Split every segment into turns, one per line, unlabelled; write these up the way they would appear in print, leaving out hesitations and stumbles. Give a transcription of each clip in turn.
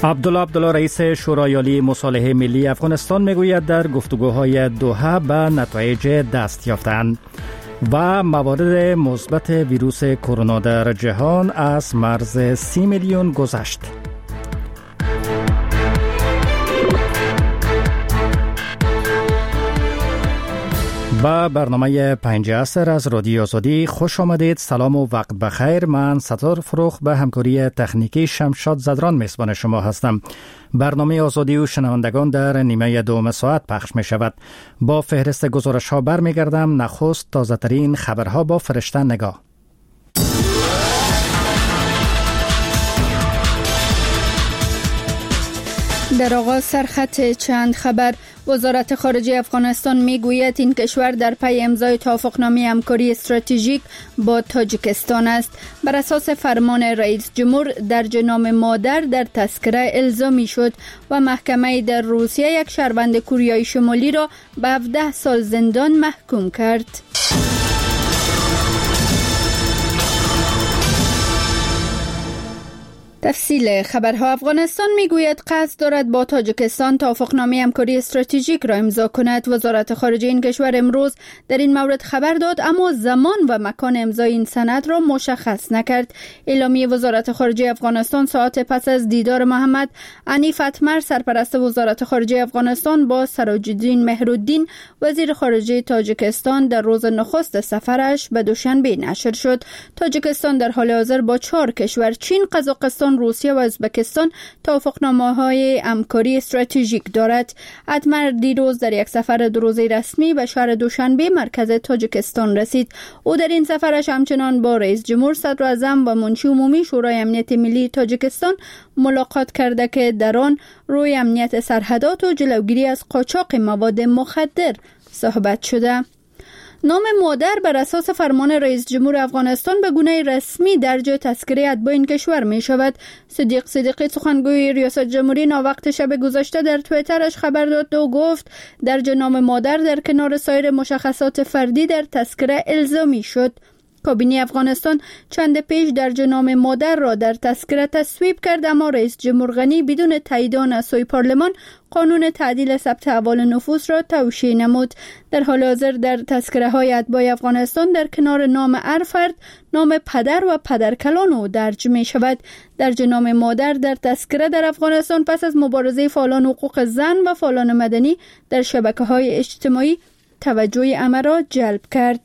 عبدالله رئیس شورای عالی مصالحه ملی افغانستان میگوید در گفتگوهای دوحه به نتایج دست یافتند و موارد مثبت ویروس کرونا در جهان از مرز 30 میلیون گذشت. با برنامه 5 عصر از رادیو آزادی خوش آمدید. سلام و وقت بخیر. من ستار فروخ به همکاری تکنیکی شمشاد زدران میزبان شما هستم. برنامه آزادی و شنوندگان در نیمه دوم ساعت پخش می شود. با فهرست گزارش ها برمیگردم. نخست تازه ترین خبرها با فرشته نگاه.
در آغاز سرخط چند خبر. وزارت خارجه افغانستان میگوید این کشور در پی امضای توافقنامه همکاری استراتژیک با تاجیکستان است. بر اساس فرمان رئیس جمهور درج نام مادر در تذکره الزامی شد و محکمه در روسیه یک شهروند کوریای شمالی را به 17 سال زندان محکوم کرد. تفصیل خبرها. افغانستان میگوید قصد دارد با تاجیکستان توافقنامه همکاری استراتژیک را امضا کند. وزارت خارجه این کشور امروز در این مورد خبر داد، اما زمان و مکان امضای این سند را مشخص نکرد. اعلامیه وزارت خارجه افغانستان ساعت پس از دیدار محمد عنیف اتمر سرپرست وزارت خارجه افغانستان با سراج الدین مهرالدین وزیر خارجه تاجیکستان در روز نخست سفرش به دوشنبه نشر شد. تاجیکستان در حال حاضر با 4 کشور چین، قزاقستان، روسیه و ازبکستان توافقنامه‌های همکاری استراتژیک دارد. اتمر دیروز در یک سفر 2 روزه رسمی به شهر دوشنبه مرکز تاجیکستان رسید. او در این سفرش همچنان با رئیس جمهور، صدر اعظم و منشی عمومی شورای امنیت ملی تاجیکستان ملاقات کرده که در آن روی امنیت سرحدات و جلوگیری از قاچاق مواد مخدر صحبت شده. نام مادر بر اساس فرمان رئیس جمهور افغانستان به گونه رسمی درج تذکره اتباع این کشور می شود. صدیق صدیقی سخنگوی ریاست جمهوری ناوقت شب گذشته در توییترش خبر داد و گفت درج نام مادر در کنار سایر مشخصات فردی در تذکره الزامی شد. کابینه افغانستان چند پیش درج نام مادر را در تذکره تصویب کرد، اما رئیس جمهور غنی بدون تایید آن از سوی پارلمان قانون تعدیل ثبت احوال نفوس را توشیح نمود. در حال حاضر در تذکره های اتباع افغانستان در کنار نام هر فرد نام پدر و پدرکلان او درج می شود. درج نام مادر در تذکره در افغانستان پس از مبارزه فعالان حقوق زن و فعالان مدنی در شبکه‌های اجتماعی توجه همه را جلب کرد.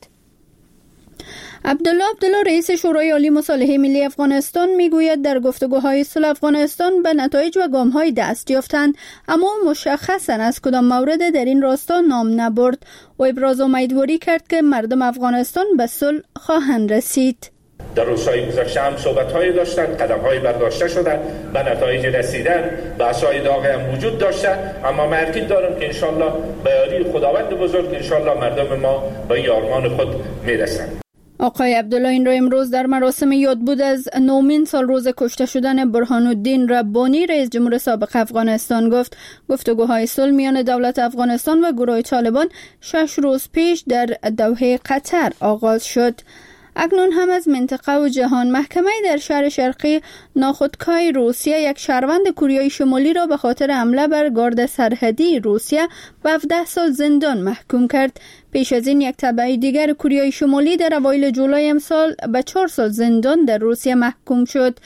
عبدالله رئیس شورای عالی مصالحه ملی افغانستان میگوید در گفتگوهای صلح افغانستان به نتایج و گام‌های دست یافتند، اما مشخصاً از کدام مورد در این راستا نام نبرد و ابراز امیدواری کرد که مردم افغانستان به صلح خواهند رسید.
در روزهای گذشته هم صحبت‌هایی داشتند، قدم‌های برداشته شده، به نتایج رسیدن، بحث‌های داغ هم وجود داشته، اما من یقین دارم که انشالله به یاری خداوند بزرگ انشالله مردم ما به آرمان خود میرسند.
آقای عبدالله این را امروز در مراسم یاد بود از 9مین سال روز کشته شدن برهان الدین ربانی رئیس جمهور سابق افغانستان گفت. گفتگوهای صلح میان دولت افغانستان و گروه طالبان 6 روز پیش در دوحه قطر آغاز شد. اکنون هم از منطقه و جهان. محکمه در شهر شرقی ناخودکای روسیه یک شهروند کوریای شمالی را به خاطر حمله بر گارد سرحدی روسیه به 17 سال زندان محکوم کرد. پیش از این یک تبع دیگر کوریای شمالی در اوایل جولای امسال به 4 سال زندان در روسیه محکوم شد.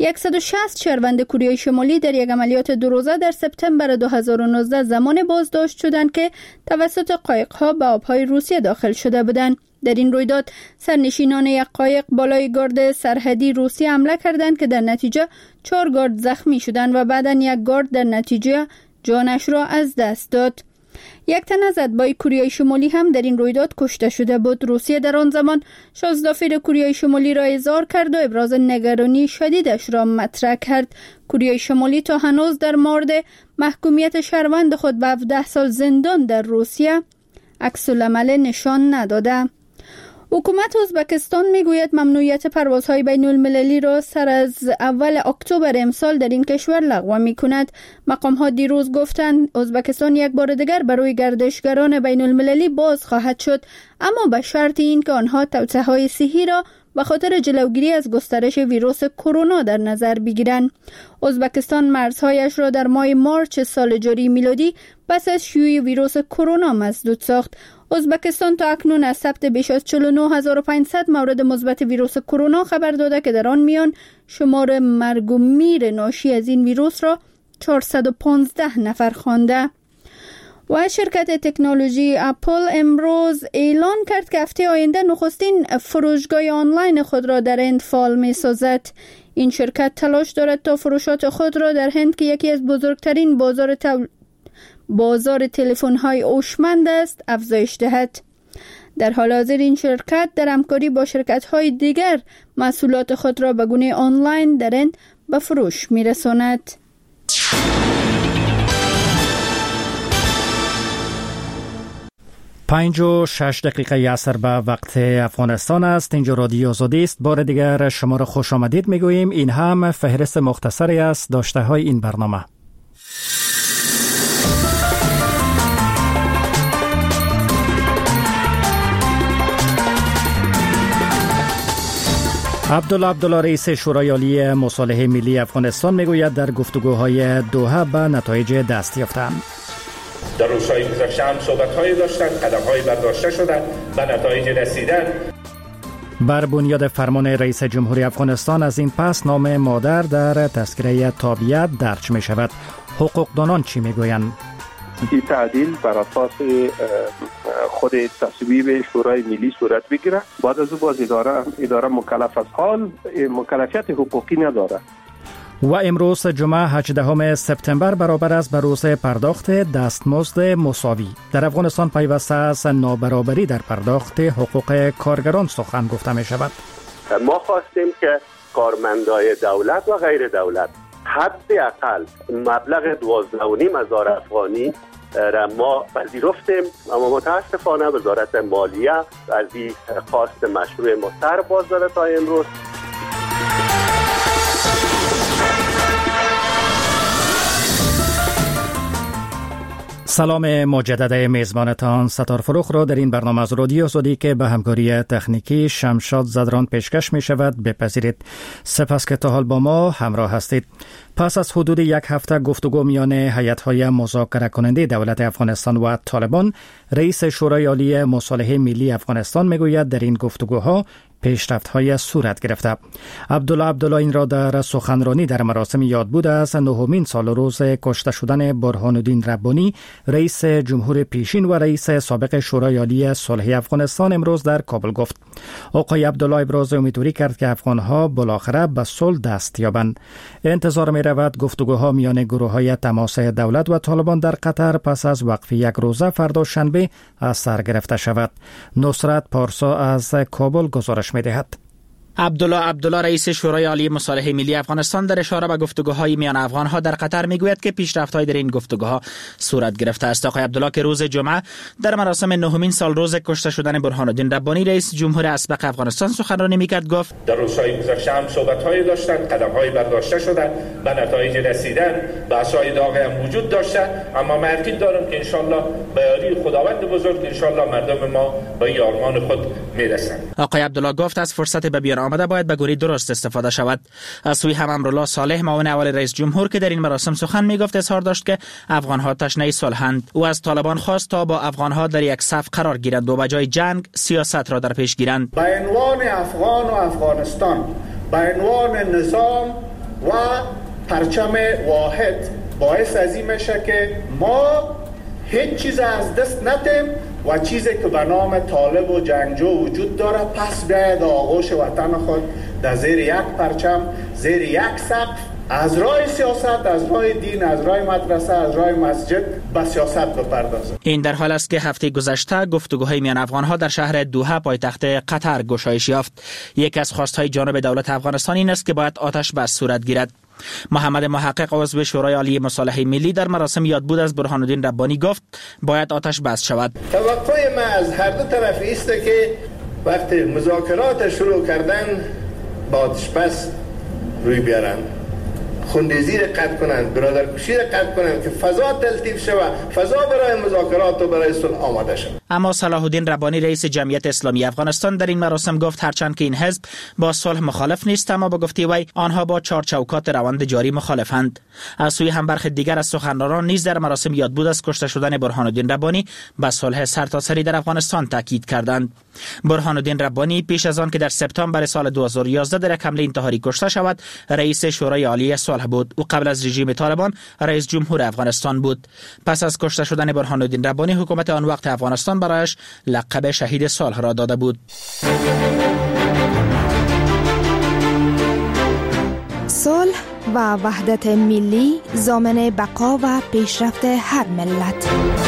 160 شهروند کوریای شمالی در یک عملیات 2 روزه در سپتامبر 2019 زمان بازداشت شدند که توسط قایق‌ها به آب‌های روسیه داخل شده بودند. در این رویداد سرنشینان یک قایق بالای گارد سرحدی روسیه حمله کردند که در نتیجه 4 گارد زخمی شدند و بعداً یک گارد در نتیجه جانش را از دست داد. یک تن از اتباع کوریای شمالی هم در این رویداد کشته شده بود. روسیه در آن زمان شازدافیر کوریای شمالی را احضار کرد و ابراز نگرانی شدیدش را مطرح کرد. کوریای شمالی تا هنوز در مورد محکومیت شهروند خود به 17 سال زندان در روسیه عکس‌العمل نشان نداده. حکومت ازبکستان میگوید ممنوعیت پروازهای بین المللی را سر از اول اکتبر امسال در این کشور لغو می‌کند. مقام‌ها دیروز گفتند ازبکستان یک بار دیگر برای گردشگران بین المللی باز خواهد شد، اما به شرط اینکه آنها توصیه‌های صحی را به خاطر جلوگیری از گسترش ویروس کرونا در نظر بگیرند. ازبکستان مرزهایش را در ماه مارچ سال جاری میلادی پس از شیوع ویروس کرونا مسدود ساخت. ازبکستان تا اکنون از ثبت بیش از 49500 مورد مثبت ویروس کرونا خبر داده که در آن میان شمار مرگ و میر ناشی از این ویروس را 415 نفر خوانده. و شرکت تکنولوژی اپل امروز اعلان کرد که هفته آینده نخستین فروشگاه آنلاین خود را در هند فعال می سازد. این شرکت تلاش دارد تا فروشات خود را در هند که یکی از بزرگترین بازار تلفن های هوشمند است افزایش دهد. در حال حاضر این شرکت در همکاری با شرکت های دیگر محصولات خود را به گونه آنلاین در هند به فروش می رساند.
5:06 عصر به وقت افغانستان است. اینجا رادیو آزادی است. بار دیگر شما را خوش آمدید میگوییم. این هم فهرست مختصری است داشته های این برنامه. عبدالله رئیس شورای عالی مصالحه ملی افغانستان میگوید در گفتگوهای دوحه به نتایج دست یافتند.
در روزهای گذشته هم صحبت‌هایی داشتند، قدم‌هایی برداشته شدند، به نتایج رسیدن.
بر بنیاد فرمان رئیس جمهوری افغانستان از این پس نام مادر در تذکره تابعیت درج می شود. حقوقدانان چی می گویند؟
این تعدیل بر اساس خود تصویب شورای ملی صورت بگیره. بعد از او باز اداره مکلف است. حال مکلفیت حقوقی نداره.
و امروز جمعه 18 سپتامبر برابر است به روز پرداخت دستمزد مساوی. در افغانستان پیوسته است نابرابری در پرداخت حقوق کارگران سخن گفته می شود.
ما خواستیم که کارمندای دولت و غیر دولت حداقل مبلغ 12,500 افغانی را ما پذیرفتیم، اما متاسفانه وزارت مالیه از این خواست مشروع ما سر باز داده تا امروز.
سلام مجدد میزبانتان ستار فروخ را در این برنامه از رادیو آزادی که به همکاری تکنیکی شمشاد زدران پیشکش می شود بپذیرید. سپاس که تا حال با ما همراه هستید. پس از حدود یک هفته گفتگو میان هیئت‌های مذاکره کننده دولت افغانستان و طالبان، رئیس شورای عالی مصالحه ملی افغانستان میگوید در این گفتگوها پیشرفت‌های صورت گرفته. عبدالله این را در سخنرانی در مراسم یادبود از 9مین سال روز کشته شدن برهان الدین ربانی، رئیس جمهور پیشین و رئیس سابق شورای عالی صلح افغانستان امروز در کابل گفت. آقای عبدالله ابراز امیدواری کرد که افغان‌ها بالاخره به صلح دست یابند. انتظار می رود گفتگوها میان گروه‌های تماس دولت و طالبان در قطر پس از وقفه یک روزه فردا شنبه از سر گرفته شود. نصرت پارسا از کابل گزارش می دهد.
عبدالله رئیس شورای عالی مصالحه ملی افغانستان در اشاره به گفتگوهای میان افغان‌ها در قطر میگوید که پیشرفت‌های در این گفتگوها صورت گرفته است. آقای عبدالله که روز جمعه در مراسم 9مین سال روز کشته شدن برهان الدین ربانی رئیس جمهور اسبق افغانستان سخنرانی میکرد گفت
در روزهای گذشته هم صحبت‌هایی داشتند، قدم‌هایی برداشته شدند، به نتایج رسیدن، بحث‌های داغی هم وجود داشته، اما من یقین دارم که انشالله به یاری خداوند بزرگ انشالله مردم ما به آرمان خود میرسند.
آقای عبدالله گفت از فرصت به بیان آمده باید به گونه درست استفاده شود. از سوی هم امرالله صالح معاون اول رئیس جمهور که در این مراسم سخن میگفت اظهار داشت که افغان‌ها تشنه صلحند. او از طالبان خواست تا با افغان‌ها در یک صف قرار گیرند و به جای جنگ سیاست را در پیش گیرند.
به عنوان افغان و افغانستان، به عنوان نظام و پرچم واحد باعث از این میشه که ما هیچ چیز از دست ندیم و چیزی که به نام طالب و جنگجو وجود داره پس بیاید آغوش وطن خود در زیر یک پرچم، زیر یک سقف، از راه سیاست، از راه دین، از راه مدرسه، از راه مسجد به سیاست بپردازد.
این در حال است که هفته گذشته گفتگوهای میان افغان‌ها در شهر دوحه پایتخت قطر گشایش یافت. یکی از خواست‌های جانب دولت افغانستان این است که باید آتش بس صورت گیرد. محمد محقق عضو شورای عالی مصالحه ملی در مراسم یادبود از برهان الدین ربانی گفت باید آتش بس شود.
توقع ما از هر دو طرف است که وقتی مذاکرات شروع کردن با آتش بس روی بیارن. خونریزی را قطع کنند، برادرکشی را قطع کنند که فضا تلطیف شود، فضا برای مذاکرات و برای صلح آماده شود.
اما صلاح الدین ربانی رئیس جمعیت اسلامی افغانستان در این مراسم گفت هرچند که این حزب با صلح مخالف نیست، اما با گفته وی آنها با چارچوکات روند جاری مخالفند. از سوی هم برخی دیگر از سخنرانان نیز در مراسم یاد بود از کشته شدن برهان الدین ربانی به صلح سرتاسری در افغانستان تاکید کردند. برهان الدین ربانی پیش از آن که در سپتامبر سال 2011 در یک حمله انتحاری کشته شود، رئیس شورای عالی صلح بود. او قبل از رژیم طالبان رئیس جمهور افغانستان بود. پس از کشته شدن برهان الدین ربانی، حکومت آن وقت افغانستان برایش لقب شهید صلح را داده بود.
صلح و وحدت ملی ضامن بقا و پیشرفت هر ملت.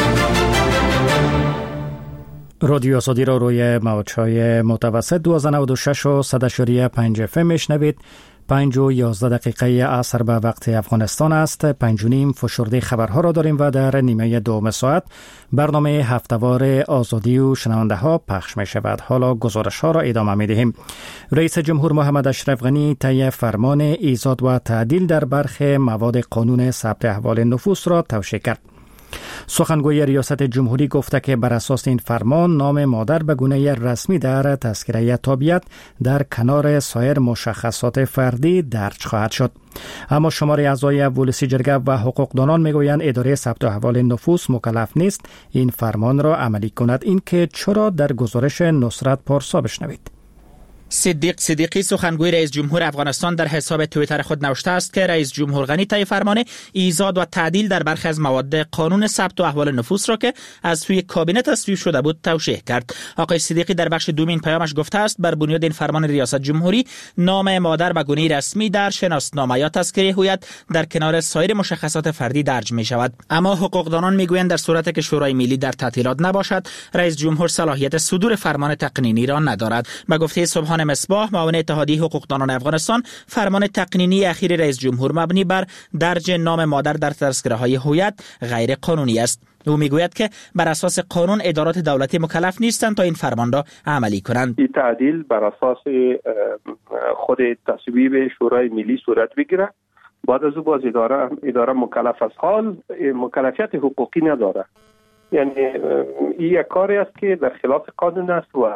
رادیو آزادی را روی موج‌های متوسط 1296 و 100.5 FM میشنوید. 5 و 11 دقیقه عصر به وقت افغانستان است. 5:30 فشرده خبرها را داریم و در نیمه دوم ساعت برنامه هفته‌وار آزادی و شنونده ها پخش می شود. حالا گزارش ها را ادامه می دهیم. رئیس جمهور محمد اشرف غنی طی فرمان ایجاد و تعدیل در برخی مواد قانون ثبت احوال نفوس را توشیح کرد. سخنگوی ریاست جمهوری گفته که بر اساس این فرمان نام مادر به گونه رسمی در تذکره تابعیت در کنار سایر مشخصات فردی درج خواهد شد. اما شمار اعضای اولسی جرگه و حقوقدانان میگویند اداره ثبت احوال نفوس مکلف نیست این فرمان را عملی کند. این که چرا در گزارش نصرت پارسا بشنوید.
صدیق صدیقی سخنگوی رئیس جمهور افغانستان در حساب توییتر خود نوشته است که رئیس جمهور غنی طی فرمان ایجاد و تعدیل در برخی از مواد قانون ثبت و احوال نفوس را که از سوی کابینه تصویب شده بود توشیح کرد. آقای صدیقی در بخش دوم پیامش گفته است بر بنیاد این فرمان ریاست جمهوری نام مادر به گونه رسمی در شناسنامه یا تذکره هویت در کنار سایر مشخصات فردی درج می شود. اما حقوقدانان میگویند در صورتی که شورای ملی در تعطیلات نباشد، رئیس جمهور صلاحیت صدور فرمان تقنینی را ندارد. به گفته سبحان مصباح معاون اتحادیه حقوقدانان افغانستان، فرمان تقنینی اخیر رئیس جمهور مبنی بر درج نام مادر در تذکره‌های هویت غیر قانونی است. او میگوید که بر اساس قانون ادارات دولتی مکلف نیستند تا این فرمان را عملی کنند.
این تعدیل بر اساس خود تصویب شورای ملی صورت بگیره. بعد از او باز اداره مکلف است، حال مکلفیت حقوقی نداره. یعنی این یک کاری است که در خلاف قانون است و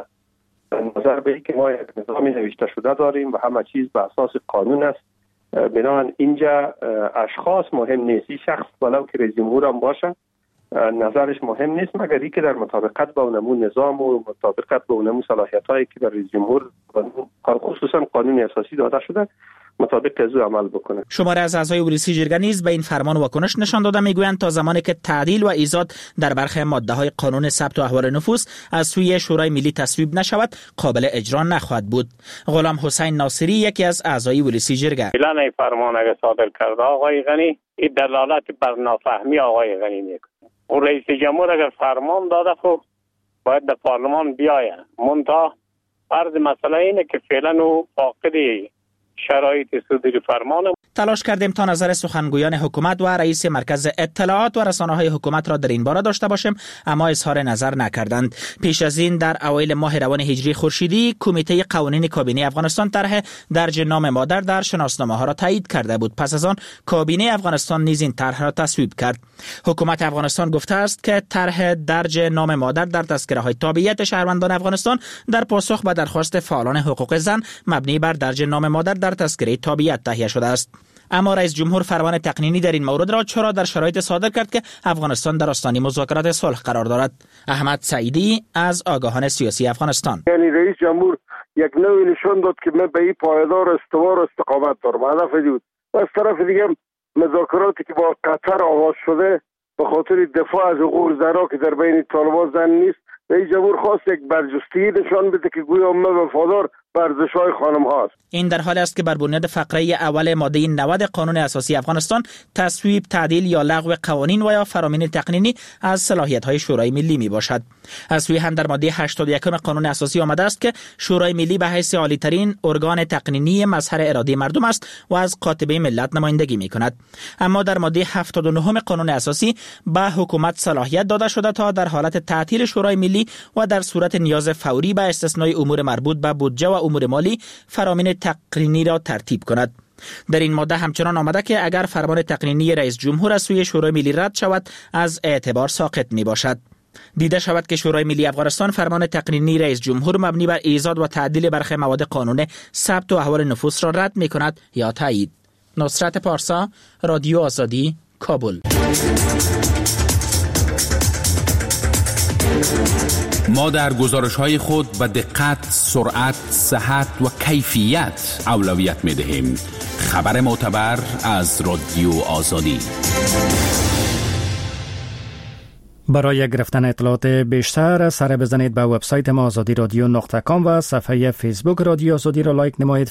نظر به اینکه ما یک نظام نوشته شده داریم و همه چیز به اساس قانون است. بنابراین اینجا اشخاص مهم نیست. این شخص ولو که رئیس جمهور هم باشه نظرش مهم نیست، مگر اینکه در مطابقت با اونمون نظام و مطابقت با اونمون صلاحیت‌هایی که در رئیس جمهور خصوصا قانون اساسی داده شده مطابق از او عمل بکنه.
شماره از اعضای اولسی جرگه نیز به این فرمان واکنش نشان داده. میگویند تا زمانی که تعدیل و ایجاد در برخی ماده‌های قانون ثبت و احوال نفوس از سوی شورای ملی تصویب نشود قابل اجرا نخواهد بود. غلام حسین ناصری یکی از اعضای اولسی جرگه:
اعلان فرمان اگه صادر کرده آقای غنی، این دلالت بر نافهمی آقای غنی میکنه. و رئیس جمهور اگر فرمان داده خب باید در پارلمان بیاید. منتها عرض مسئله اینه که فعلا او فاقد شرایط صدور فرمان.
تلاش کردیم تا نظر سخنگویان حکومت و رئیس مرکز اطلاعات و رسانه‌های حکومت را در این باره داشته باشیم، اما اظهار نظر نکردند. پیش از این در اوایل ماه روان هجری خورشیدی کمیته قوانین کابینه افغانستان طرح درج نام مادر در شناسنامه‌ها را تایید کرده بود. پس از آن کابینه افغانستان نیز این طرح را تصویب کرد. حکومت افغانستان گفته است که طرح درج نام مادر در تذکره‌های تابعیت شهروندان افغانستان در پاسخ به درخواست فعالان حقوق زن مبنی بر درج نام مادر در تذکره تابعیت تهیه شده است. اما رئیس جمهور فرمان تقنینی در این مورد را چرا در شرایط صادر کرد که افغانستان در آستانه مذاکرات صلح قرار دارد؟ احمد سعیدی از آگاهان سیاسی افغانستان:
یعنی رئیس جمهور یک نوعی نشان داد که من به این پایدار استوار استقامت دارم. هدف بود. و از طرف دیگه مذاکراتی که با قطر آغاز شده به خاطر دفاع از حقوق زنان که در بین طالبان زن نیست، رئیس جمهور خواست یک برجستگی نشان بده که گویا ما وفادار به ارزش‌های خانم هاست.
این در حالی است که بر بنیاد فقره اول ماده 90 قانون اساسی افغانستان تصویب، تعدیل یا لغو قوانین و یا فرامین تقنینی از صلاحیت‌های شورای ملی میباشد. از سوی هم در ماده 81 قانون اساسی آمده است که شورای ملی به حیث عالی‌ترین ارگان تقنینی مظهر اراده مردم است و از قاطبه ملت نمایندگی می‌کند. اما در ماده 79 قانون اساسی به حکومت صلاحیت داده شده تا در حالت تعطیل شورای ملی و در صورت نیاز فوری به استثنای امور مربوط به بودجه و امور مالی فرامین تقنینی را ترتیب کند. در این ماده همچنان آمده که اگر فرمان تقنینی رئیس جمهور از سوی شورای ملی رد شود از اعتبار ساقط می باشد. دیده شود که شورای ملی افغانستان فرمان تقنینی رئیس جمهور مبنی بر ایجاد و تعدیل برخی مواد قانون ثبت و احوال نفوس را رد می کند یا تایید. نصرت پارسا، رادیو آزادی، کابل.
ما در گزارش‌های خود به دقت، سرعت، صحت و کیفیت اولویت می‌دهیم. خبر معتبر از رادیو آزادی.
برای گرفتن اطلاعات بیشتر سر بزنید به وبسایت ما azadiradyo.com و صفحه فیسبوک رادیو آزادی را لایک نمایید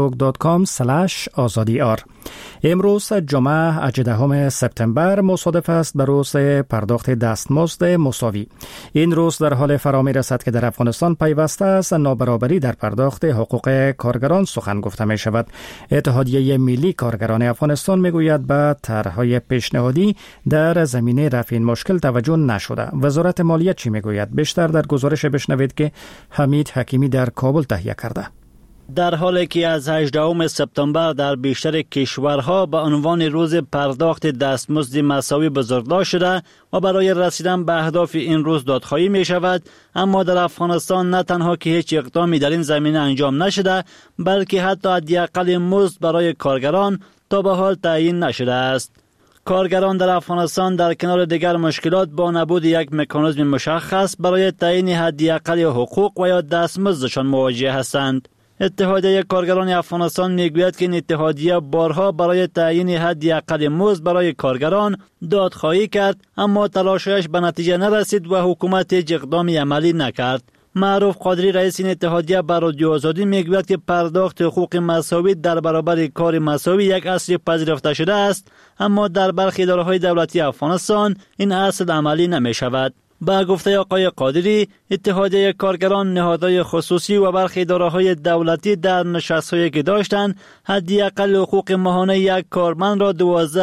facebook.com/azadiyar. امروز جمعه 18 سپتامبر مصادف است به روز پرداخت دستمزد مساوی. این روز در حال فرا می رسد که در افغانستان پیوسته است نابرابری در پرداخت حقوق کارگران سخن گفته می شود. اتحادیه ملی کارگران افغانستان می گوید به طرح‌های پیشنهادی در زمینه رفع این مشکل توجه نشده. وزارت مالیه چی می گوید؟ بیشتر در گزارش بشنوید که حمید حکیمی در کابل تهیه کرده.
در حالی که از 18 سپتامبر در بیشتر کشورها به عنوان روز پرداخت دستمزد مساوی بزرگداشت شده و برای رسیدن به اهداف این روز دادخواهی می شود، اما در افغانستان نه تنها که هیچ اقدامی در این زمینه انجام نشده، بلکه حتی حداقل مزد برای کارگران تا به حال تعیین نشده است. کارگران در افغانستان در کنار دیگر مشکلات با نبود یک مکانیزم مشخص برای تعیین حداقل حقوق و یا دستمزدشان مواجه هستند. اتحادیه کارگران افغانستان میگوید که این اتحادیه بارها برای تعیین حداقل مزد برای کارگران دادخواهی کرد، اما تلاشش به نتیجه نرسید و حکومت هیچ اقدامی عملی نکرد. معروف قادری رئیس این اتحادیه بر رادیو آزادی میگوید که پرداخت حقوق مساوی در برابر کار مساوی یک اصل پذیرفته شده است، اما در برخی اداره‌های دولتی افغانستان این اصل عملی نمی‌شود. با گفته آقای قادری، اتحادیه کارگران، نهادهای خصوصی و برخی اداره‌های دولتی در نشست‌هایی که داشتند حداقل حقوق ماهانه یک کارمند را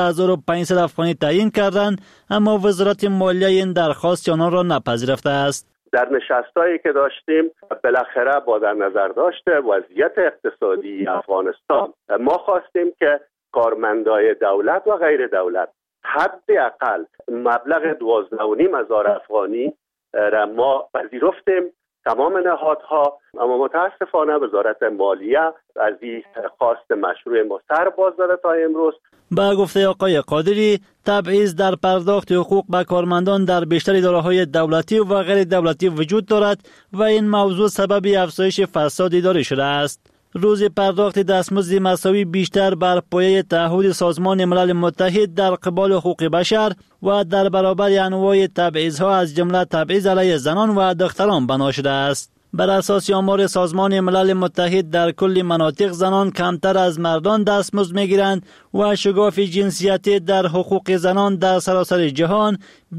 12500 افغانی تعیین کردند، اما وزارت مالیه این درخواست آنان را نپذیرفته است.
در نشستایی که داشتیم بالاخره با در نظر داشته وضعیت اقتصادی افغانستان ما خواستیم که کارمندای دولت و غیر دولت حداقل مبلغ 12,500 افغانی را ما پذیرفتیم تمام نهادها، اما متاسفانه وزارت مالیه از این خواست مشروع ما سر باز داده تا امروز.
با گفته آقای قادری، تبعیض در پرداخت حقوق به کارمندان در بیشتر اداره‌های دولتی و غیر دولتی وجود دارد و این موضوع سبب افزایش فساد اداری شده است. روز پرداخت دستمزد مساوی بیشتر بر پایه تعهد سازمان ملل متحد در قبال حقوق بشر و در برابر انواع تبعیض‌ها از جمله تبعیض علیه زنان و دختران بنا شده است. بر اساس آمار سازمان ملل متحد در کل مناطق زنان کمتر از مردان دستمزد می‌گیرند و شگاف جنسیتی در حقوق زنان در سراسر جهان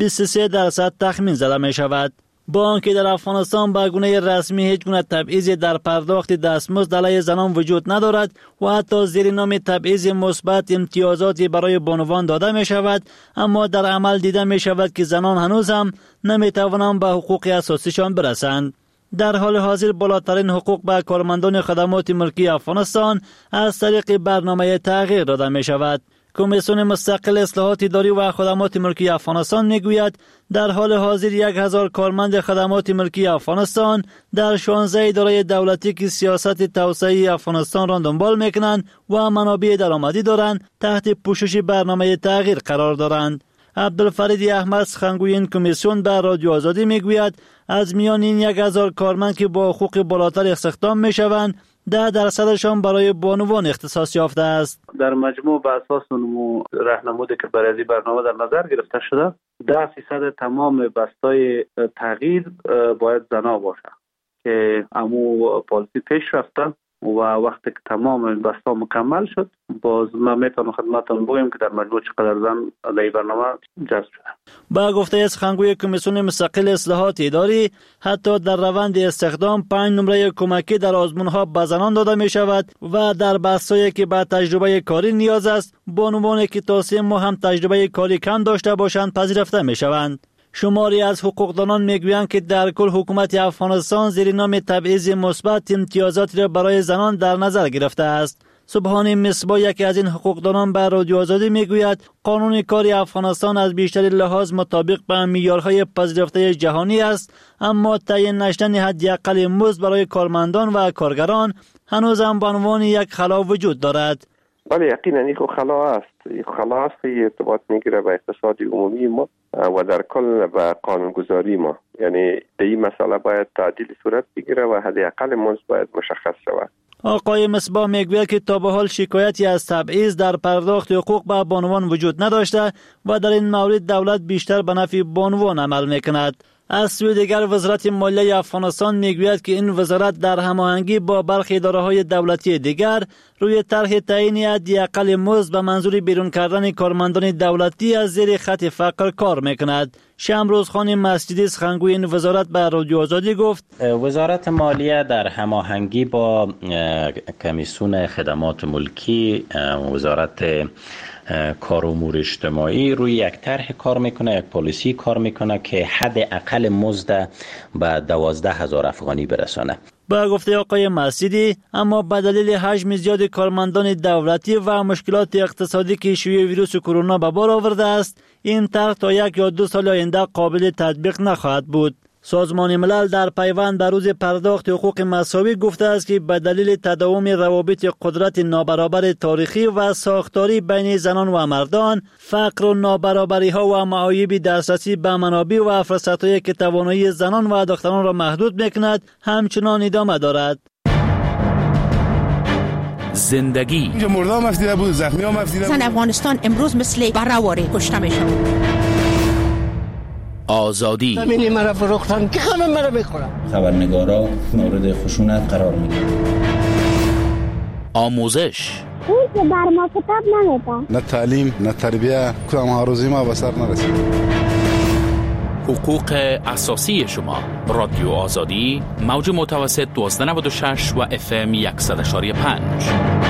23% تخمین زده می‌شود. با آنکه در افغانستان به گونه رسمی هیچ گونه تبعیضی در پرداخت دستمزد علیه زنان وجود ندارد و حتی زیر نام تبعیض مثبت امتیازاتی برای بانوان داده می شود، اما در عمل دیده می شود که زنان هنوز هم نمی توانند به حقوق اساسیشان برسند. در حال حاضر بالاترین حقوق به کارمندان خدمات ملکی افغانستان از طریق برنامه تغییر داده می شود. کمیسیون مستقل اصلاحات اداری و خدمات ملکی افغانستان میگوید در حال حاضر 1000 کارمند خدمات ملکی افغانستان در 16 اداره دولتی که سیاست توسعه افغانستان را دنبال میکنند و منابع درآمدی دارند تحت پوشش برنامه تغییر قرار دارند. عبدالفرید احمد سخنگوی این کمیسیون به رادیو آزادی میگوید از میان این 1000 کارمند که با حقوق بالاتر استخدام میشوند 10% برای بانوان اختصاص یافته است.
در مجموع به اساس راهنمودی که برای این برنامه در نظر گرفته شده 10% تمام بستای تغییر باید زنا باشه که امو پالیسی پیش رفته و وقتی که تمام این بستا مکمل شد باز ما میتونم خدمتتون بگم که در مجموع چقدر زن در برنامه جذب شده.
با گفته سخنگوی کمیسیون مستقل اصلاحات اداری حتی در روند استخدام 5 نمره کمکی در آزمون‌ها به زنان داده می شود و در بستایی که به تجربه کاری نیاز است بانوانی که تا 3 ماه هم تجربه کاری کم داشته باشند پذیرفته می شوند. شماری از حقوقدانان میگویند که در کل حکومت افغانستان زیر نام تبعیض مثبت امتیازاتی را برای زنان در نظر گرفته است. سبحانی مصباح یکی از این حقوقدانان به رادیو آزادی میگوید قانون کار افغانستان از بیشتر لحاظ مطابق با معیارهای پذیرفته جهانی است، اما تعیین نشدن حداقل مزد برای کارمندان و کارگران هنوز هم به عنوان یک خلا وجود دارد.
بله یقینا این خلا است. این خلا است که ارتباط میگیره به اقتصاد عمومی ما و در کل به قانونگذاری ما. یعنی در این مسئله باید تعدیل صورت بگیره و حداقل مزد باید مشخص شود.
آقای مصباح میگوید که تا به حال شکایتی از تبعیض در پرداخت حقوق به بانوان وجود نداشته و در این مورد دولت بیشتر به نفع بانوان عمل میکند. از سوی دیگر وزارت مالیه افغانستان میگوید که این وزارت در هماهنگی با برخی اداره‌های دولتی دیگر روی طرح تعیین حداقل مزد به منظور بیرون کردن کارمندان دولتی از زیر خط فقر کار میکند. شمروز خان مسجدی سخنگوی این وزارت به رادیو آزادی گفت
وزارت مالیه در هماهنگی با کمیسیون خدمات ملکی، وزارت کار و امور اجتماعی روی یک طرح کار میکنه، یک پالیسی کار میکنه که حد اقل مزد به 12,000 افغانی برسانه.
با گفته آقای مسجدی، اما به دلیل حجم زیاد کارمندان دولتی و مشکلات اقتصادی که شیوع ویروس کرونا به بار آورده است، این طرح تا 1 یا 2 سال آینده قابل تطبیق نخواهد بود. سازمان ملل در پیوند به روز پرداخت حقوق مساوی گفته است که به دلیل تداوم روابط قدرت نابرابر تاریخی و ساختاری بین زنان و مردان، فقر و نابرابری ها و معایب دسترسی به منابع و فرصت‌هایی که توانایی زنان و دختران را محدود می‌کند همچنان ادامه دارد.
زندگی
اینجا مردم مفیده بود، زخمی ها مفیده بود.
زن افغانستان امروز مثل برآوری کشته میشن.
آزادی
همینی مرا فروختن که همه مرا بخورن.
خبرنگارا مورد خشونت قرار میگیرن.
آموزش
اون که بر ما کتاب نمیدن.
نه تعلیم نه تربیه، کدام ها روزی ما به سر نرسید.
حقوق اساسی شما. رادیو آزادی، موج متوسط 1296 و FM 100.5.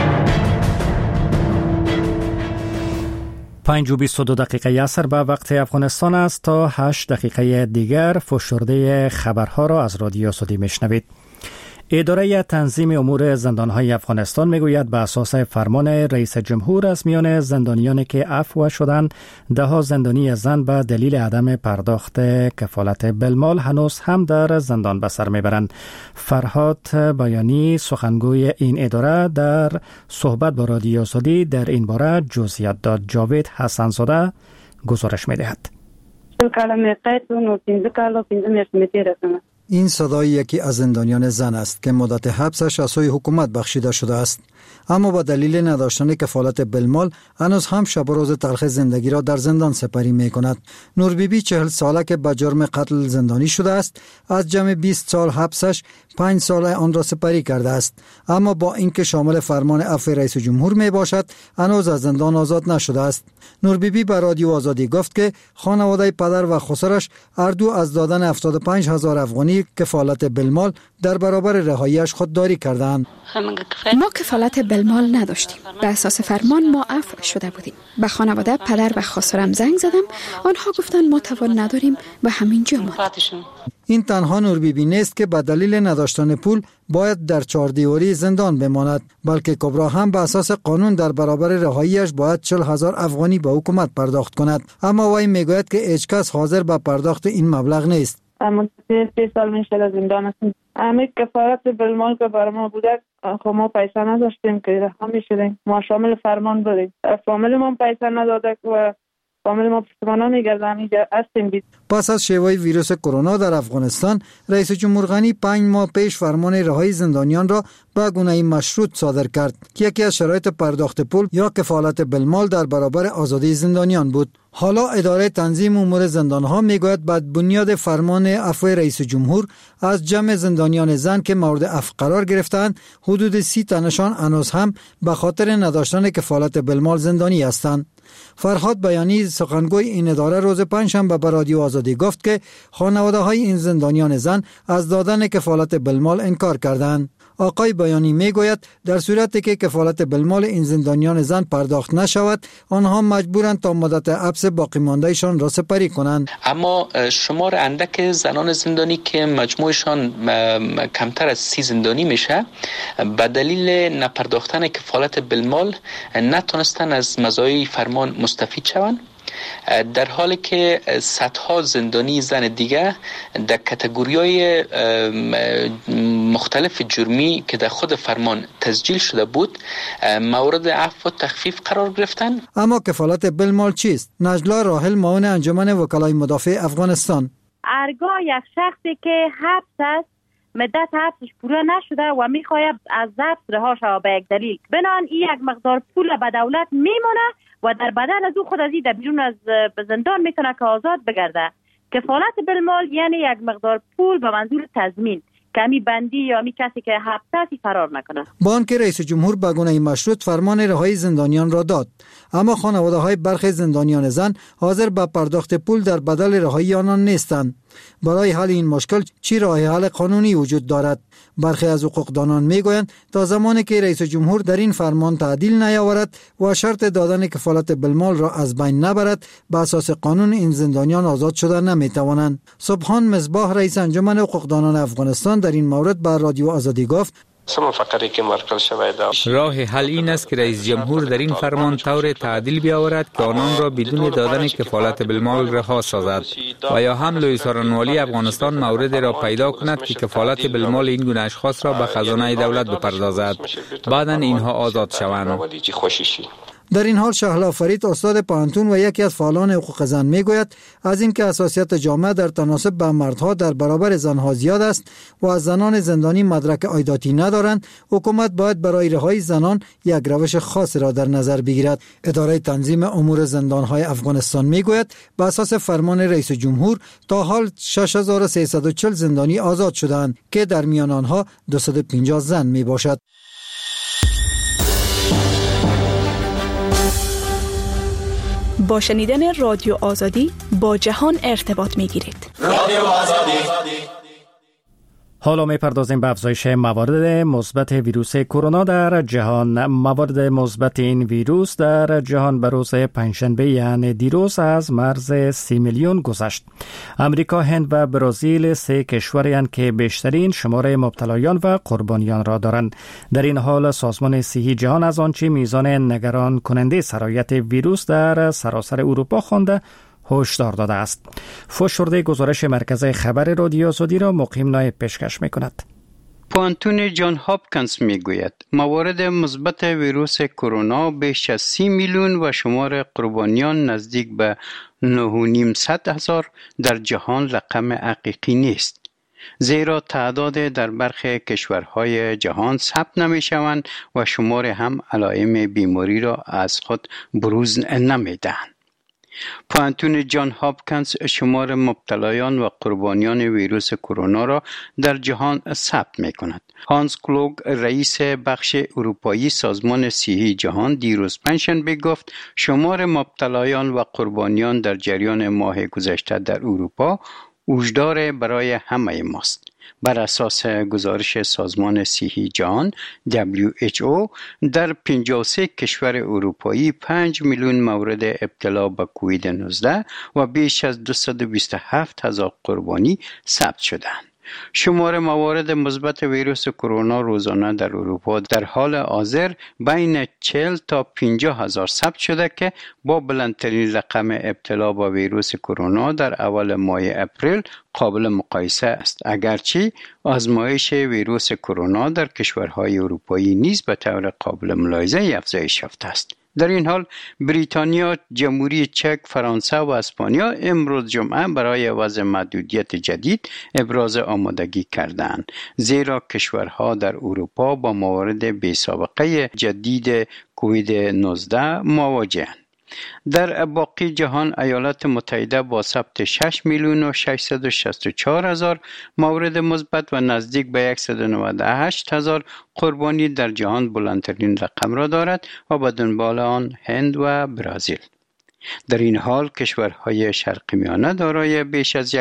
5:22 عصر به وقت افغانستان است. تا 8 دقیقه دیگر فشرده خبرها را از رادیو آزادی میشنوید. اداره تنظیم امور زندانهای افغانستان میگوید به اساس فرمان رئیس جمهور از میان زندانیانی که عفو شدند 10 زندانی زن به دلیل عدم پرداخت کفالت بالمال هنوز هم در زندان به سر میبرند. فرهاد بیانی سخنگوی این اداره در صحبت با رادیو آزادی در این باره جزئیات داد. جاوید حسن‌زاده گزارش میدهد.
این صدای یکی از زندانیان زن است که مدت حبسش از سوی حکومت بخشیده شده است، اما با دلیل نداشتن کفالت بالمال هنوز هم شب و روز تلخ زندگی را در زندان سپری می کند. نور بیبی 40 ساله که به جرم قتل زندانی شده است، از جمع 20 سال حبسش 5 سال آن را سپری کرده است، اما با اینکه شامل فرمان عفو رئیس جمهور می باشد هنوز از زندان آزاد نشده است. نور بیبی به رادیو آزادی گفت که خانواده پدر و خسرش هر دو از دادن 75,000 افغانی کفالت بالمال در برابر رهاییش خودداری کردند.
ما کفالت بالمال نداشتیم. به اساس فرمان ما عفو شده بودیم. به خانواده پدر و خسرم زنگ زدم، آنها گفتند ما توان نداریم و همینجا ماند.
این تنها نور بیبی نیست که به دلیل نداشتن پول باید در 4 دیواری زندان بماند، بلکه کبرا هم به اساس قانون در برابر رهاییش باید 40,000 افغانی به حکومت پرداخت کند، اما وی میگوید که هیچ کس حاضر به پرداخت این مبلغ نیست.
اما 3 سال میشه زندان هستیم. همه کفارت بالمال که برای ما بوده خب ما پیسه نداشتیم که رها میشدیم. ما شامل فرمان بودیم. فامیل ما پیسه نداده و فامیل ما پشتیبانا میگردن اینجا هستیم.
پس از شیوع ویروس کرونا در افغانستان، رئیس جمهور غنی 5 ماه پیش فرمان رهایی زندانیان را به گونه مشروط صادر کرد که یکی از شرایط پرداخت پول یا کفالت بالمال در برابر آزادی زندانیان بود. حالا اداره تنظیم امور زندانها میگوید بر بنیاد فرمان عفو رئیس جمهور از جمع زندانیان زن که مورد عفو قرار گرفتند حدود 30 تنشان هنوز هم به خاطر نداشتن کفالت بالمال زندانی هستند. فرهاد بیانی سخنگوی این اداره روز پنجشنبه به رادیو آزادی گفت که خانواده های این زندانیان زن از دادن کفالت بالمال انکار کردند. آقای بیانی میگوید در صورتی که کفالت بالمال این زندانیان زن پرداخت نشود، آنها مجبورند تا مدت حبس باقی ماندهشان را سپری کنند.
اما شمار اندک زنان زندانی که مجموعشان کمتر از 30 زندانی میشه، به دلیل نپرداختن کفالت بالمال نتونستن از مزایای فرمان مستفید شوند، در حالی که صدها زندانی زن دیگه در کاتگوری‌های مختلف جرمی که در خود فرمان تسجیل شده بود مورد عفو و تخفیف قرار گرفتن.
اما کفالت بالمال چیست؟ نجلا راحل معاون انجمن وکلای مدافع افغانستان:
هرگاه یک شخصی که حبس است، مدت حبسش پوره نشده و میخواهد از حبس رها شود به یک دلیل، بنان این یک مقدار پول به دولت میمونه و در بدل از او خود از این در بیرون از زندان میتونه که آزاد بگرده. کفالت بالمال یعنی یک مقدار پول به منظور تضمین که همی بندی یا همی کسی که حبس فرار نکنه.
با آنکه رئیس جمهور به گونه مشروط فرمان رهایی زندانیان را داد، اما خانواده های برخی زندانیان زن حاضر به پرداخت پول در بدل رهایی آنان نیستند. برای حل این مشکل چی راه حل قانونی وجود دارد؟ برخی از حقوقدانان میگویند تا زمانی که رئیس جمهور در این فرمان تعدیل نیاورد و شرط دادن کفالت بالمال را از بین نبرد، به اساس قانون این زندانیان آزاد شده نمیتوانند. سبحان مصباح، رئیس انجمن حقوقدانان افغانستان، در این مورد به رادیو آزادی گفت:
راه حل این است که رئیس جمهور در این فرمان طور تعدیل بیاورد که آنان را بدون دادن کفالت بالمال رها سازد و یا هم لوی سارنوالی افغانستان مورد را پیدا کند که کفالت بالمال این گونه اشخاص را به خزانه دولت بپردازد، بعداً اینها آزاد شوند.
در این حال شهلا فرید، استاد پانتون و یکی از فعالان حقوق زن، میگوید از اینکه حساسیت جامعه در تناسب به مردها در برابر زنها زیاد است و از زنان زندانی مدرک عایداتی ندارند، حکومت باید برای رهایی زنان یک روش خاص را در نظر بگیرد. اداره تنظیم امور زندانهای افغانستان میگوید به اساس فرمان رئیس جمهور تا حال 6340 زندانی آزاد شدند که در میان آنها 250 زن می باشد.
با شنیدن رادیو آزادی با جهان ارتباط می گیرید.
رادیو آزادی. حالا می‌پردازیم به افزایش موارد مثبت ویروس کرونا در جهان. موارد مثبت این ویروس در جهان به روز پنجشنبه یعنی دیروز از مرز 30 میلیون گذشت. امریکا، هند و برزیل سه کشورند که بیشترین شماره مبتلایان و قربانیان را دارند. در این حال سازمان صحی جهان از آنچه میزان نگران کننده سرایت ویروس در سراسر اروپا خوانده هشدار داده است. فشرده گزارش مرکز خبر رادیو آزادی را مقیم نایب پیشکش می‌کند.
پانتون جان هاپکینز میگوید موارد مثبت ویروس کرونا بیش از 30 میلیون و شمار قربانیان نزدیک به 9,500,000 در جهان رقم حقیقی نیست، زیرا تعداد در برخی کشورهای جهان ثبت نمی‌شوند و شمار هم علائم بیماری را از خود بروز نمی‌دهند. پانتون جان هاپکینز شمار مبتلایان و قربانیان ویروس کرونا را در جهان ثبت می کند. هانس کلوگ، رئیس بخش اروپایی سازمان صحی جهان، دیروز پنجشنبه گفت شمار مبتلایان و قربانیان در جریان ماه گذشته در اروپا هشدار برای همه ماست. بر اساس گزارش سازمان صحی جهان WHO در 53 کشور اروپایی 5 میلیون مورد ابتلا به کووید 19 و بیش از 227,000 قربانی ثبت شدند. شمار موارد مثبت ویروس کرونا روزانه در اروپا در حال حاضر بین 40 تا 50,000 ثبت شده که با بلندترین رقم ابتلا با ویروس کرونا در اول ماه اپریل قابل مقایسه است، اگرچه آزمایش ویروس کرونا در کشورهای اروپایی نیز به طور قابل ملاحظه افزایش یافته است. در این حال بریتانیا، جمهوری چک، فرانسه و اسپانیا امروز جمعه برای وضع محدودیت جدید ابراز آمادگی کردند، زیرا کشورها در اروپا با موارد بی‌سابقه جدید کووید 19 مواجه‌اند. در باقی جهان ایالات متحده با ثبت 6 میلیون و 664,000 مورد مثبت و نزدیک به 198,000 قربانی در جهان بلندترین رقم را دارد و به دنبال آن هند و برزیل. در این حال کشورهای شرق میانه دارای بیش از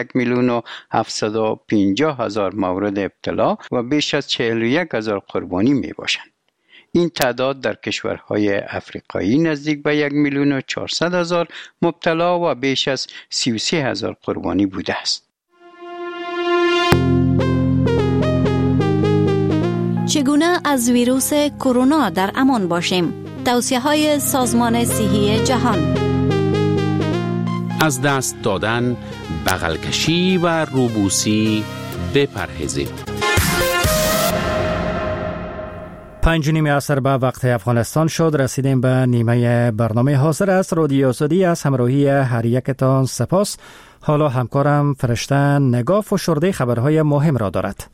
1,750,000 مورد ابتلا و بیش از 41,000 قربانی می باشند. این تعداد در کشورهای افریقایی نزدیک به 1,400,000 مبتلا و بیش از 33,000 قربانی بوده است.
چگونه از ویروس کرونا در امان باشیم؟ توصیه‌های سازمان صحی جهان.
از دست دادن، بغل کشی و روبوسی بپرهیزید.
5:30 عصر به وقت افغانستان شد. رسیدیم به نیمه برنامه. حاضر است رادیو آزادی از همراهی هر یکتان سپاس. حالا همکارم فرشته نگاه فشرده خبرهای مهم را دارد.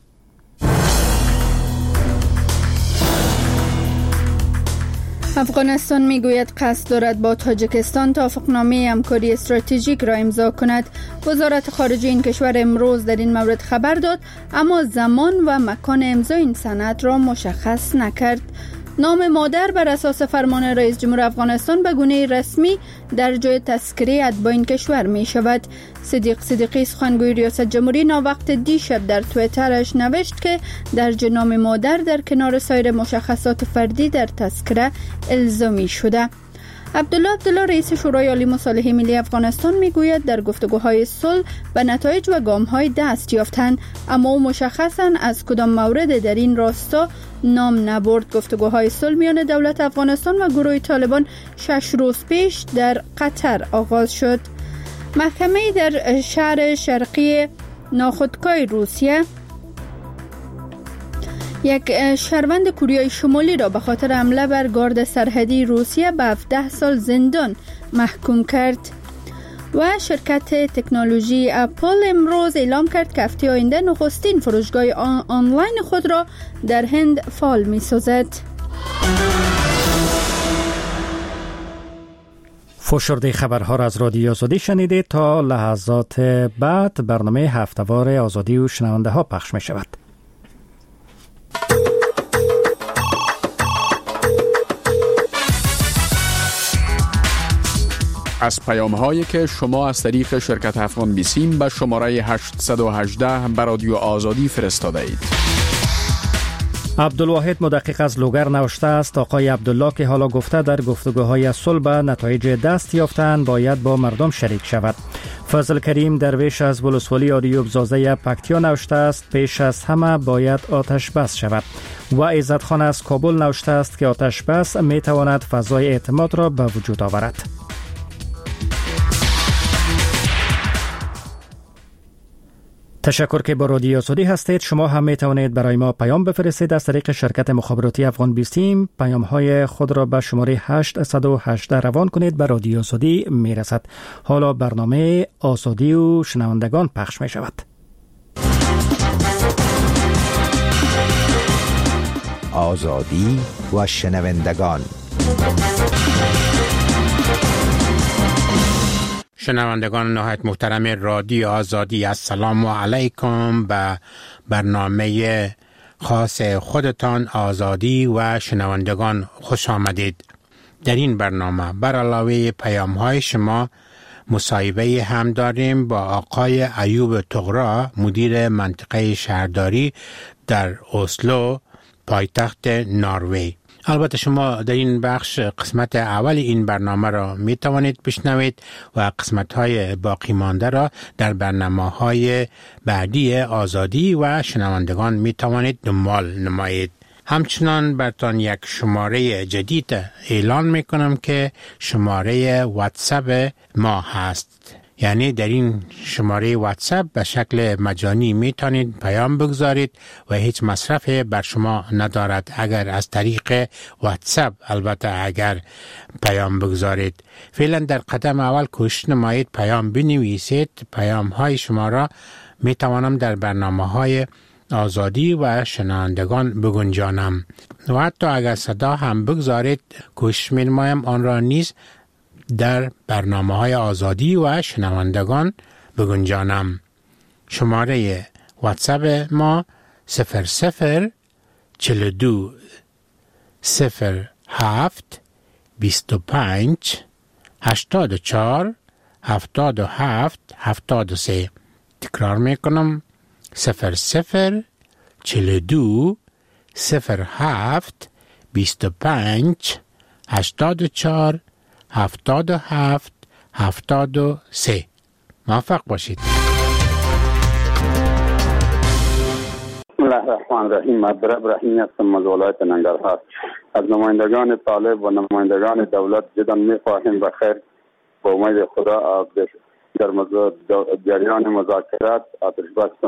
افغانستان میگوید قصد دارد با تاجیکستان توافقنامه همکاری استراتژیک را امضا کند. وزارت خارجه این کشور امروز در این مورد خبر داد، اما زمان و مکان امضای این سند را مشخص نکرد. نام مادر بر اساس فرمان رئیس جمهور افغانستان به گونه رسمی در جای تذکره اتباع این کشور می شود. صدیق صدیقی سخنگوی ریاست جمهوری ناوقت دیشب در توییترش نوشت که درج نام مادر در کنار سایر مشخصات فردی در تذکره الزامی شده. عبدالله رئیس شورای عالی مصالحه ملی افغانستان میگوید در گفتگوهای صلح به نتایج و گام‌های دست یافتند، اما او مشخصاً از کدام مورد در این راستا نام نبرد. گفتگوهای صلح میان دولت افغانستان و گروه طالبان 6 روز پیش در قطر آغاز شد. محکمه در شهر شرقی ناخودآگاه روسیه یک شهروند کوریای شمالی را به خاطر حمله بر گارد سرحدی روسیه به 17 سال زندان محکوم کرد. و شرکت تکنولوژی اپل امروز اعلام کرد که هفته آینده نخستین فروشگاه آنلاین خود را در هند فعال می‌سازد.
فشرده خبرها را از رادیو آزادی شنیدید. تا لحظات بعد برنامه هفته‌وار آزادی و شنونده ها پخش می شود.
از پیام‌هایی که شما از طریق شرکت افغان بیسیم به شماره 818 به رادیو آزادی فرستاده اید.
عبدالواحد مدقق از لوگر نوشته است: آقای عبدالله که حالا گفته در گفتگوهای صلح به نتایج دست یافتن باید با مردم شریک شود. فضل کریم درویش از ولسوالی آریوب زازه پکتیا نوشته است: پیش از همه باید آتش بس شود. و عزت خان از کابل نوشته است که آتش بس می تواند فضای اعتماد را به وجود آورد. تشکر که با رادیو آزادی هستید. شما هم می توانید برای ما پیام بفرستید از طریق شرکت مخابراتی افغان بیسیم. پیام های خود را به شماره 818 روان کنید، به رادیو آزادی می رسد. حالا برنامه آزادی و شنوندگان پخش می شود.
آزادی و شنوندگان.
شنوندگان نهایت محترم رادیو آزادی، السلام علیکم. به برنامه خاص خودتان آزادی و شنوندگان خوش آمدید. در این برنامه بر علاوه پیام های شما مصاحبه هم داریم با آقای ایوب طغرا، مدیر منطقه شهرداری در اسلو، پایتخت نروژ. البته شما در این بخش قسمت اول این برنامه را می توانید بشنوید و قسمت های باقی مانده را در برنامه های بعدی آزادی و شنوندگان می توانید دنبال نمایید. همچنان برتان یک شماره جدید اعلان می کنم که شماره واتساپ ما هست. یعنی در این شماره واتساپ به شکل مجانی می توانید پیام بگذارید و هیچ مصرف بر شما ندارد اگر از طریق واتساپ، البته اگر پیام بگذارید. فعلا در قدم اول کوشش نمایید پیام بنویسید. پیام های شما را می توانم در برنامه های آزادی و شنوندگان بگنجانم و حتی اگر صدا هم بگذارید کوشش می نمایم آن را نیز در برنامه های آزادی و شنوندگان بگنجانم. شماره واتساپ ما 0042 07 25 84 77 73. تکرار میکنم 00 42 07 25 84 77 73. موفق باشید.
بسم الله الرحمن الرحیم. عبدالرب رحیمی هستم از ولایت ننگرهار. از نمایندگان طالب و نمایندگان دولت جدا می‌خواهیم بخیر با امید خدا در جریان مذاکرات آتش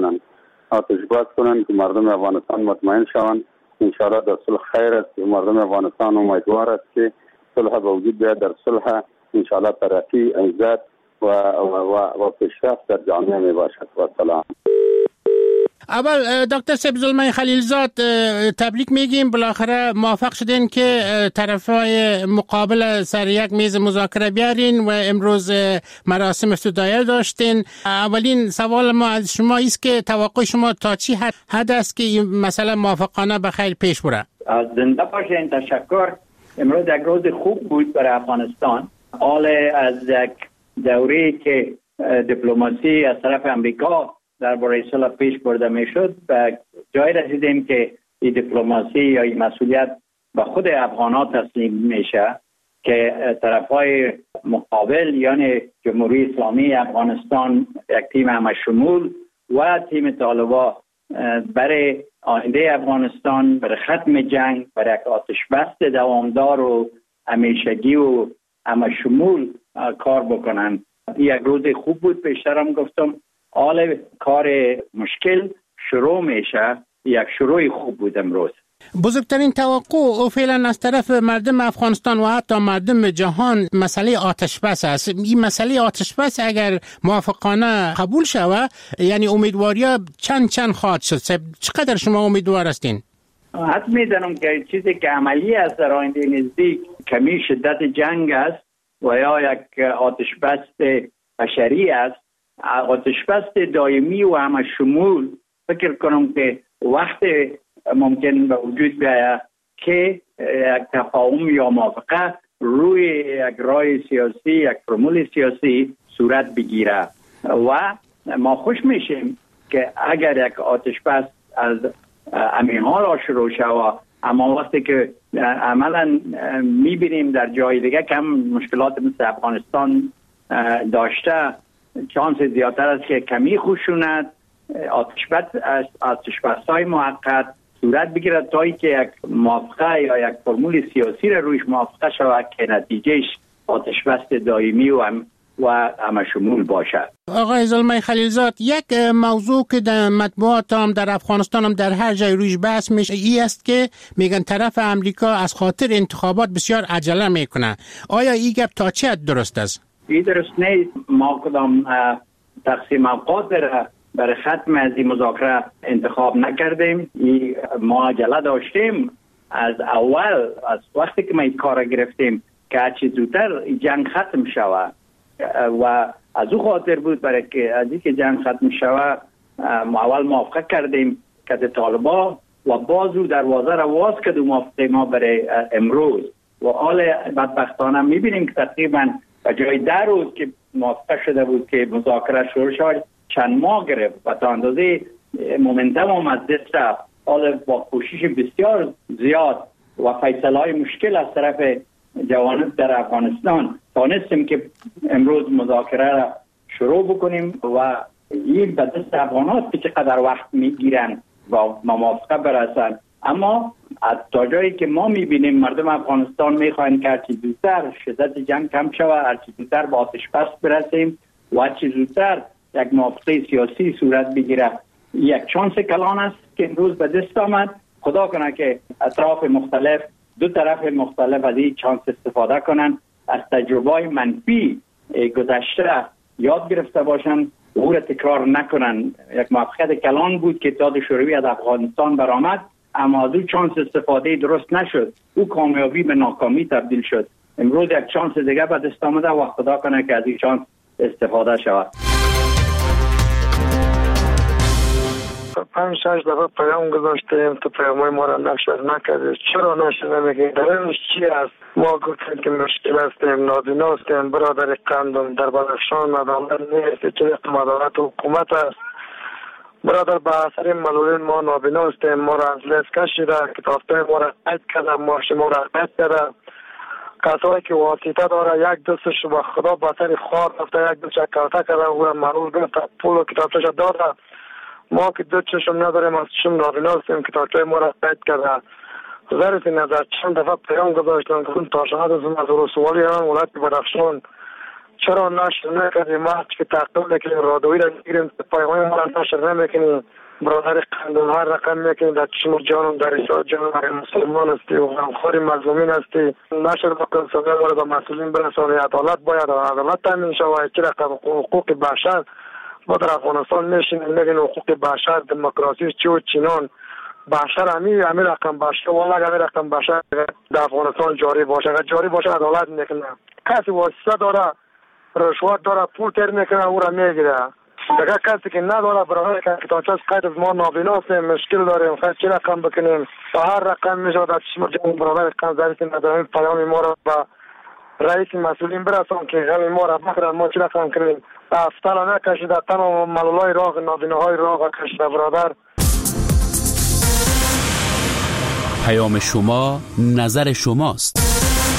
بس کنند که مردم افغانستان مطمئن شوند. انشاءالله در صلح خیر است. مردم افغانستان امیدوار است که صلح به وجود بیاید. در صلح انشاءالله ترقی، عزت و پیشرفت در جامعه می باشد. و سلام.
اول دکتر سبزلمه خلیلزاد تبریک میگیم، بالاخره موافق شدین که طرفای مقابل سر یک میز مذاکره بیارین و امروز مراسم افتتاحیه داشتین. اولین سوال ما از شما است که توقع شما تا چی حد است که این مسئله موافقانه به خیر پیش بره؟
زنده باشین. تشکر. امروز یک روز خوب بود برای افغانستان. حال از یک دوره که دیپلماسی از طرف امریکا درباره صلح پیش برده میشد و جای رسیدیم که این دیپلماسی یا این مسئولیت به خود افغان‌ها تسلیم میشه که طرفای مقابل یعنی جمهوری اسلامی افغانستان، یک تیم همشمول و تیم طالبان برای آینده افغانستان، برای ختم جنگ، برای یک آتشبس دوامدار و همیشگی و همشمول کار بکنن. یک روز خوب بود. پیشترم گفتم حال کار مشکل شروع میشه. یک شروع خوب بود امروز.
بزرگترین توقع او فعلا از طرف مردم افغانستان و حتی مردم جهان مسئله آتش بس است. این مسئله آتش بس اگر موافقانه قبول شود یعنی امیدواری چند خواهد شد. چقدر شما امیدوار هستین؟
حد میدانم که چیزی که عملی است در آینده نزدیک کمی شدت جنگ است و یا یک آتش بس بشری است. آتش بس دائمی و همه شمول فکر کنم که وقت ممکن به وجود بیاید که یک تفاهم یا موافقه روی یک راه سیاسی، یک فرمول سیاسی صورت بگیره و ما خوش میشیم که اگر یک آتش بس از همین حال شروع شود. اما وقتی که عملا میبینیم در جای دیگه کم مشکلات مثل افغانستان داشته، چانس زیادتر است که کمی خشونت، آتش‌بس‌های موقت صورت بگیرد تا اینکه یک موافقه یا یک فرمول سیاسی را رویش موافقه شود که نتیجهش آتش‌بس دائمی و همشمول باشد.
آقای زلمه خلیلزاد، یک موضوع که در مطبوعات هم در افغانستان هم در هر جای رویش بحث میشه این است که میگن طرف امریکا از خاطر انتخابات بسیار عجله میکنه. آیا این گپ تا چه حد درست است؟
این درست نیست. ما کدام تقسیم اوقات برای ختم از این مذاکره انتخاب نکردیم. ما عجله داشتیم از اول، از وقتی که ما این کار گرفتیم که هرچی زودتر جنگ ختم شود و از او خاطر بود برای که از این که جنگ ختم شود ما اول موافقه کردیم که طالبان و باز رو دروازه را باز کرد و موافقه ما برای امروز و حال بدبختانه میبینیم که تقریبا به جای 10 روز که موافقه شده بود که مذاکره شروع شد چند ماه گرفت و تا اندازه مومنتم هم از دست رفت. حال با کوشش بسیار زیاد و فیصله‌های مشکل از طرف جوانب در افغانستان تانستیم که امروز مذاکره را شروع بکنیم و این به دست افغانات که چقدر وقت میگیرن و موافقه برسن. اما تا جایی که ما میبینیم مردم افغانستان میخواین که هرچی زودتر شدت جنگ کم شود، هرچی زودتر با آتش بس برسیم و هرچی زودتر یک موافقه سیاسی صورت بگیره. یک چانس کلان است که امروز به دست آمد. خدا کنه که اطراف مختلف، دو طرف مختلف از این چانس استفاده کنن، از تجربه منفی گذشته یاد گرفته باشن و او را تکرار نکنن. یک موافقت کلان بود که اتحاد شوروی از افغانستان برآمد، اما از او چانس استفاده درست نشد. او کامیابی به ناکامی تبدیل شد. امروز یک چانس دیگه به دست آمده و خدا کنه که از این چانس استفاده شود.
5-6 دفعه پیام گذاشتیم تو پیامای ما را نشر نکردید. چرا نشر نمیکنید؟ درنش چی است؟ ما گفتیم که مشکل هستیم، نابینا هستیم، برادر قندم در بدخشان عدالت نیست، چه عدالت حکومت است. برادر به اثر معلولین ما نابینا هستیم، ما را از لیست کشیده، کتاب‌های ما را قید کرده، ماشین ما را قید کرده. کسایی که واسطه داره یک دستش به خدا به اثر خوار رفته، یک دستش کارتا کرده، او را معلول گرفته، پول و کتابش داده. ما که دو چشم نداریم، از چشم نابینا هستیم، کتاب‌های ما را قید کرده. ظرف نظر چند دفعه پیام گذاشتن که تاشهات از رسوالی هم ولایت بدخشان چرا نشر نکردیم؟ ما که تعقیب نکنیم، رادویی را میگیریم، پیام‌های ما را نشر نمیکنیم. برادر قندون هر رقم میکنیم، در چشم جانم در ایسا جانم اگر مسلمان هستی و غمخوار مظلومین هستی نشر بکن، صدای ما را به مسئولین برسانی. عدالت باید عدالت تامین شود. چه رقم حقوق بشر ما در افغانستان میشینیم میگیم حقوق بشر، دموکراسی چی و چینان بشر همین رقم بشر والله همین رقم بشر در افغانستان جاری باشه. اگر جاری باشه عدالت میکنه. کسی واسطه داره، رشوت داره، پول تر میکنه، او را میگیره. اگر کسی که نداره برای که تا قید از ما نابینا هستیم، مشکل داریم، خیلی چی رقم بکنیم، تا هر رقم میشه در چشم جان برادر قنزاریس نداریم. پیام ما را به رئیس مسئولین برسان که غم ما را بخرن، ما چی رقم کنیم. افتلا نکشیده، تمام معلولای راه، نابیناهای راه کشیده برادر.
پیام شما، نظر شماست.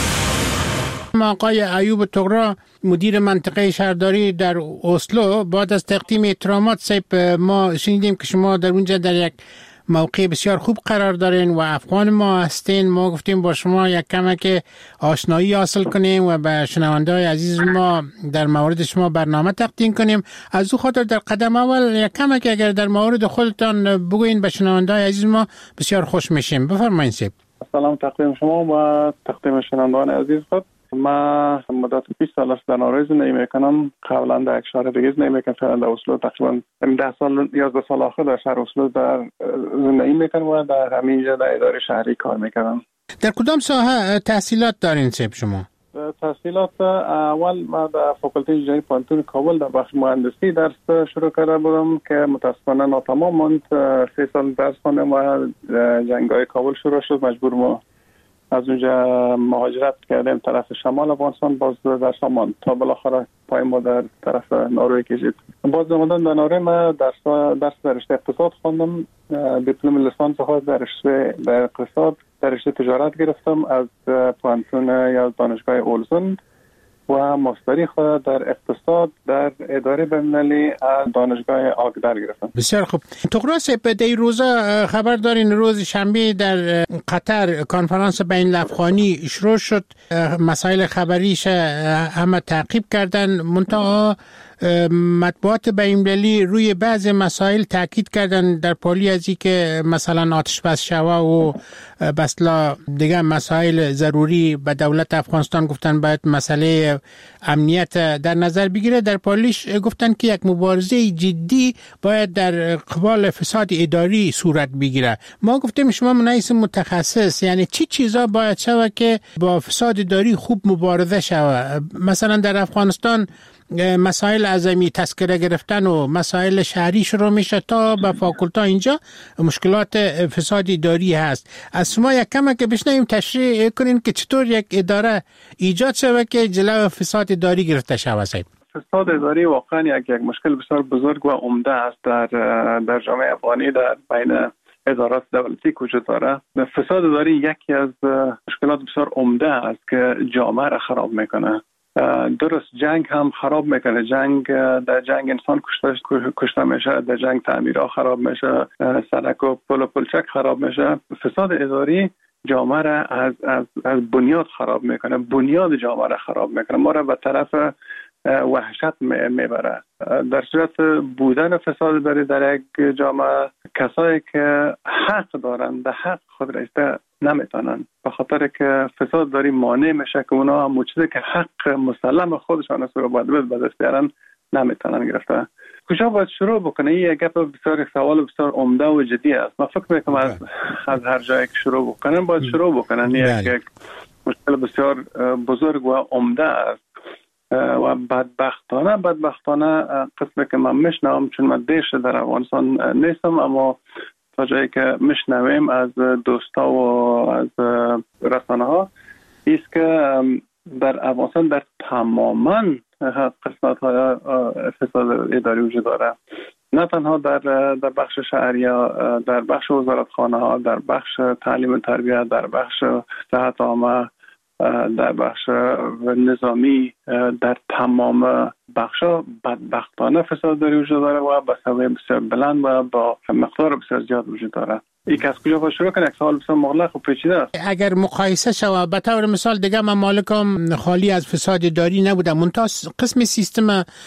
آقای ایوب طغرا مدیر منطقه شهرداری در اسلو بعد از تقدیم احترامات صاحب ما شنیدیم که شما در اونجا در یک موقع بسیار خوب قرار دارین و افغان ما هستین. ما گفتیم با شما یک کمک آشنایی حاصل کنیم و به شنونده‌های عزیز ما در مورد شما برنامه تقدیم کنیم. از او خاطر در قدم اول یک کمک اگر در مورد خودتان بگوین به شنونده‌های عزیز ما بسیار خوش میشیم. بفرمایید صاحب.
سلام تقدیم شما و تقدیم شنوندگان عزیز خود. ما مدت 20 سال است در ناروی زندگی میکنم. قبلا در یک شهر دیگه زندگی میکنم. فعلا در اسلو تقریبا 10 سال 11 سال آخر در شهر اسلو در زندگی میکنم و در همینجا در اداره شهری کار میکنم.
در کدام ساحه تحصیلات دارین صاحب شما؟
تحصیلات اول ما در فاکولته انجینری پانتون کابل در بخش مهندسی درس شروع کرده بودم که متاسفانه ناتمام ماند. 3 سال درس خوندم و جنگ‌های کابل شروع شد. مجبور ما از اونجا مهاجرت کردیم طرف شمال افغانستان، باز در سامان تا بالاخره پای ما در طرف ناروی کشید. باز اومدم در ناروی ما درس در رشته اقتصاد خواندم. دیپلم لیسانس خود در اقتصاد در رشته تجارت گرفتم از پانتون یا دانشگاه اولزون و ماستری خود در اقتصاد در اداره بین‌المللی از دانشگاه آگدر گرفتم.
بسیار خوب. طغرا صاحب در روزا خبر دارین روز شنبه در قطر کنفرانس بین الافغانی شروع شد. مسائل خبریش همه تعقیب کردن، منتها مطبوعات بین‌المللی روی بعض مسائل تاکید کردن در پالی از این که مثلا آتش بس شوه و بسلا دیگه مسائل ضروری به دولت افغانستان گفتن باید مسئله امنیت در نظر بگیره. در پالیش گفتن که یک مبارزه جدی باید در قبال فساد اداری صورت بگیره. ما گفتیم شما منایس متخصص، یعنی چی چیزا باید شوه که با فساد اداری خوب مبارزه شوه؟ مثلا در افغانستان مسائل اعظمی تذکره گرفتن و مسائل شهری شروع میشه تا به فاکولتا اینجا مشکلات فساد اداری هست. از شما یک کم که بشنویم تشریح کنین که چطور یک اداره ایجاد شده که جلو فساد اداری گرفته شده. صاحب
فساد اداری واقعا یک مشکل بسیار بزرگ و عمده است در جامعه افغانی در بین ادارات دولتی وجود داره. فساد اداری یکی از مشکلات بسیار عمده است که جامعه را خراب میکنه. درست جنگ هم خراب میکنه. در جنگ انسان کشته میشه، در جنگ تعمیرها خراب میشه، سړک و پل و پلچک خراب میشه. فساد اداری جامعه را از بنیاد خراب میکنه، بنیاد جامعه را خراب میکنه، ما را به طرف وحشت میبره. در صورت بودن فساد اداری در یک جامعه، کسایی که حق دارن به حق خود رسیده نمیتونن، به خاطر که فساد اداری مانع میشه که اونا هم چیزی که حق مسلم خودشان است رو باید به دست بیارن نمیتونن گرفته. کجا باید شروع بکنه؟ این گپ بسیار سوال بسیار عمده و جدی است. من فکر میکنم از هر جایی که شروع بکنن باید شروع بکنن. یک مشکل بسیار بزرگ و عمده است. و بدبختانه قسمی که من میشنوم، چون من دیش در افغانستان نیستم، اما تا جایی که میشنویم از دوستا و از رسانه ها ایست که در افغانستان در تماما قسمت های فساد اداری وجود داره، نه تنها در بخش شهریه، در بخش وزارتخانه ها، در بخش تعلیم و تربیت، در بخش صحت عامه، در بخش نظامی، در تمام بخشا بدبختانه فساد داری وجود داره و به سویه بسیار بلند و با مقدار بسیار زیاد وجود داره. یک از کجا باید شروع کنه؟ یک سوال بسیار مغلق و پیچیده است.
اگر مقایسه شود به طور مثال دیگه ممالکم خالی از فساد اداری نبوده، منتها قسم سیستم